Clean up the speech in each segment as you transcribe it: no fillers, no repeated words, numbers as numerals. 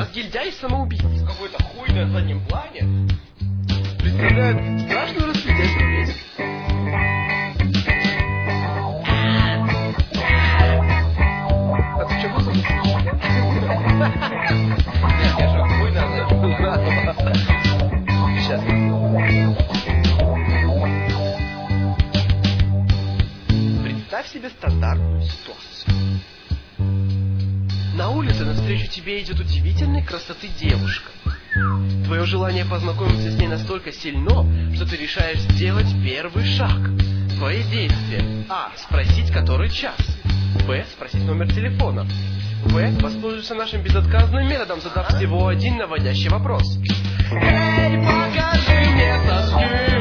разгильдяй и самоубийца. Какой-то хуй на заднем плане. Представляет страшную распределительную песню. А ты что, музыку слушаешь? Нет, я же хуй на заднем плане. Сейчас. Представь себе стандартную ситуацию. На улице навстречу тебе идет удивительной красоты девушка. Твое желание познакомиться с ней настолько сильно, что ты решаешь сделать первый шаг. Твои действия. А. Спросить, который час. Б. Спросить номер телефона. В. Воспользуйся нашим безотказным методом, задав всего один наводящий вопрос. Эй, покажи мне соски!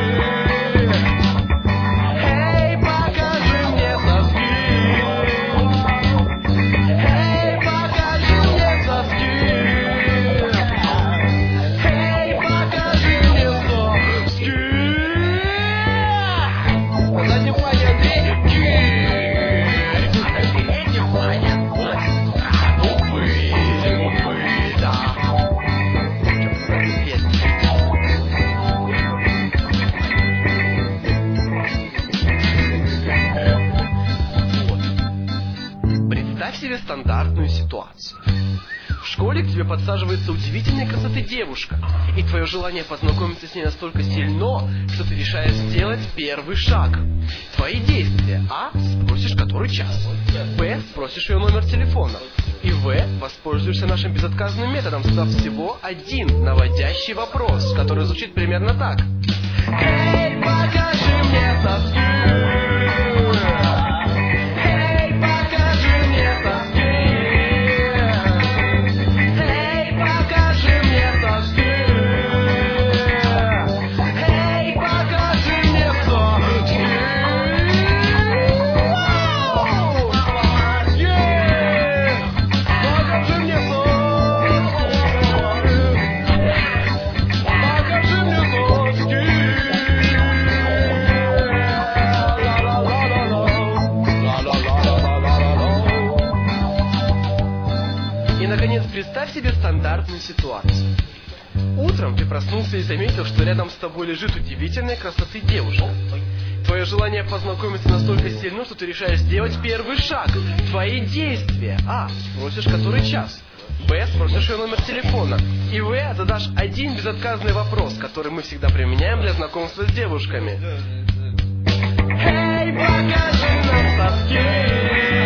Эй, покажи мне соски! Эй, покажи мне соски! Эй, покажи мне соски! На заднем плане Андрей. Представь себе стандартную ситуацию. В школе к тебе подсаживается удивительной красоты девушка, и твое желание познакомиться с ней настолько сильно, что ты решаешь сделать первый шаг. Твои действия. А. Спросишь, который час. Б. Спросишь ее номер телефона. И В. Воспользуешься нашим безотказным методом, задав всего один наводящий вопрос, который звучит примерно так. Эй, покажи мне соски! Представь себе стандартную ситуацию. Утром ты проснулся и заметил, что рядом с тобой лежит удивительной красоты девушка. Твое желание познакомиться настолько сильно, что ты решаешь сделать первый шаг. Твои действия. А. Спросишь, который час. Б. Спросишь ее номер телефона. И В. Задашь один безотказный вопрос, который мы всегда применяем для знакомства с девушками. Эй, покажи нам соски!